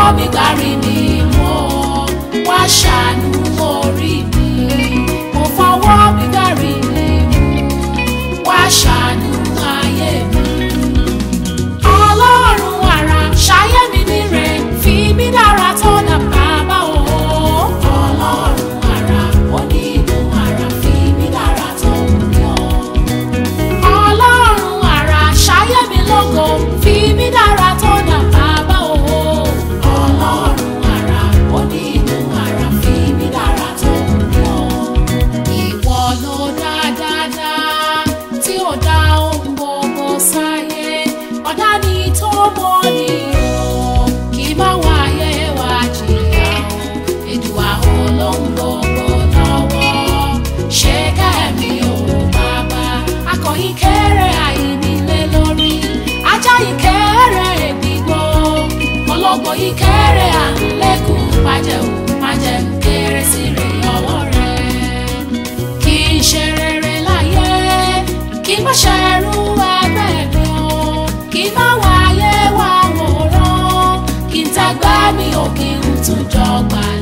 mi gbárí mi mọ́, wá ṣàánú orí mi. Mo fọwọ́ mi gbárí mi mú, wá ṣàánú ayé mi. Ọlọ́run àrà ṣayé mi níre, fi mí dára tó dà bàbá o. Ọlọ́run àrà onínú àrà, fi mí dára tó wù mí o. Ọlọ́run àrà ṣayé mi lógo, fi mí dára tó dà bàbá o. Ọlọ́run àrà onínú àrà, fi mí dára tó wù mí o. Ìwọ ló dá dáadáa tí ó dá ohun gbogbo sáyé, ọ̀dá ni tó mọ́ ni o, kì í má wáyé wá jìyà o. Èdùà olóhun gbogbo lọ́wọ́, ṣe kẹ́mi o bàbá. Akọ̀yìn kéré àìnílé lórí, ajá ìkéré ègbìgbò, ọlọ́gbọ̀n ìkéré à ń lékún. Májẹ̀ o májẹ̀ ń kéré sí rè ọwọ́ rẹ̀. Kì í ṣe rere láyé, kì í má ṣẹrú ẹgbẹ́ mi o, kì í má wáyé wá wòran, kì í tẹ́gbẹ́ mi ò kí n tún jọgbà